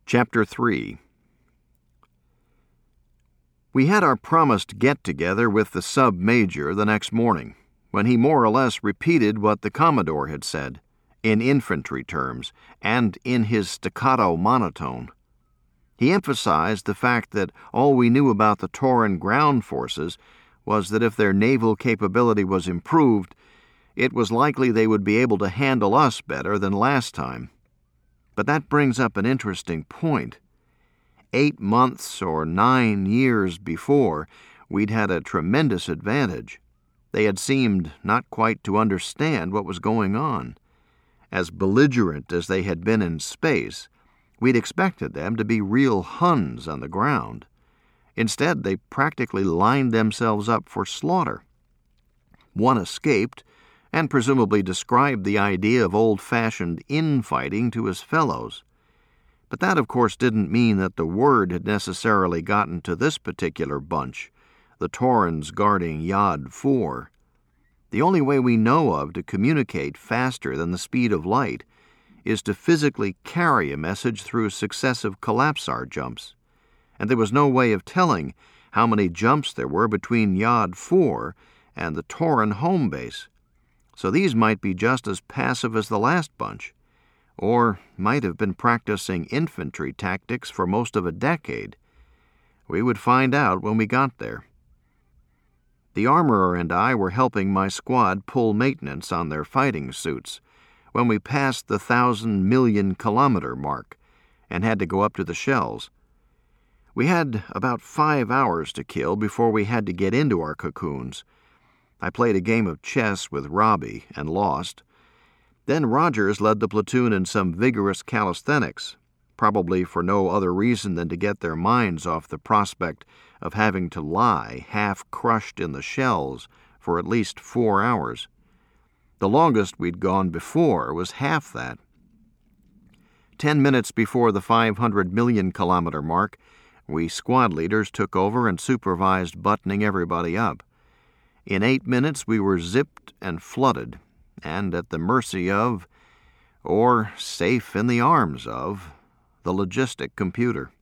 Chapter 3. We had our promised get-together with the sub-major the next morning, when he more or less repeated what the Commodore had said, in infantry terms, and in his staccato monotone. He emphasized the fact that all we knew about the Torin ground forces was that if their naval capability was improved, it was likely they would be able to handle us better than last time. But that brings up an interesting point. 8 months or 9 years before, we'd had a tremendous advantage. They had seemed not quite to understand what was going on. As belligerent as they had been in space, we'd expected them to be real Huns on the ground. Instead, they practically lined themselves up for slaughter. One escaped, and presumably described the idea of old-fashioned infighting to his fellows. But that, of course, didn't mean that the word had necessarily gotten to this particular bunch, the Torins guarding Yad 4. The only way we know of to communicate faster than the speed of light is to physically carry a message through successive collapsar jumps, and there was no way of telling how many jumps there were between Yad 4 and the Torin home base. So these might be just as passive as the last bunch, or might have been practicing infantry tactics for most of a decade. We would find out when we got there. The armorer and I were helping my squad pull maintenance on their fighting suits when we passed the 1,000,000,000-kilometer mark and had to go up to the shells. We had about 5 hours to kill before we had to get into our cocoons. I played a game of chess with Robbie and lost. Then Rogers led the platoon in some vigorous calisthenics, probably for no other reason than to get their minds off the prospect of having to lie half-crushed in the shells for at least 4 hours. The longest we'd gone before was half that. 10 minutes before the 500,000,000-kilometer mark, we squad leaders took over and supervised buttoning everybody up. In 8 minutes we were zipped and flooded, and at the mercy of, or safe in the arms of, the logistic computer.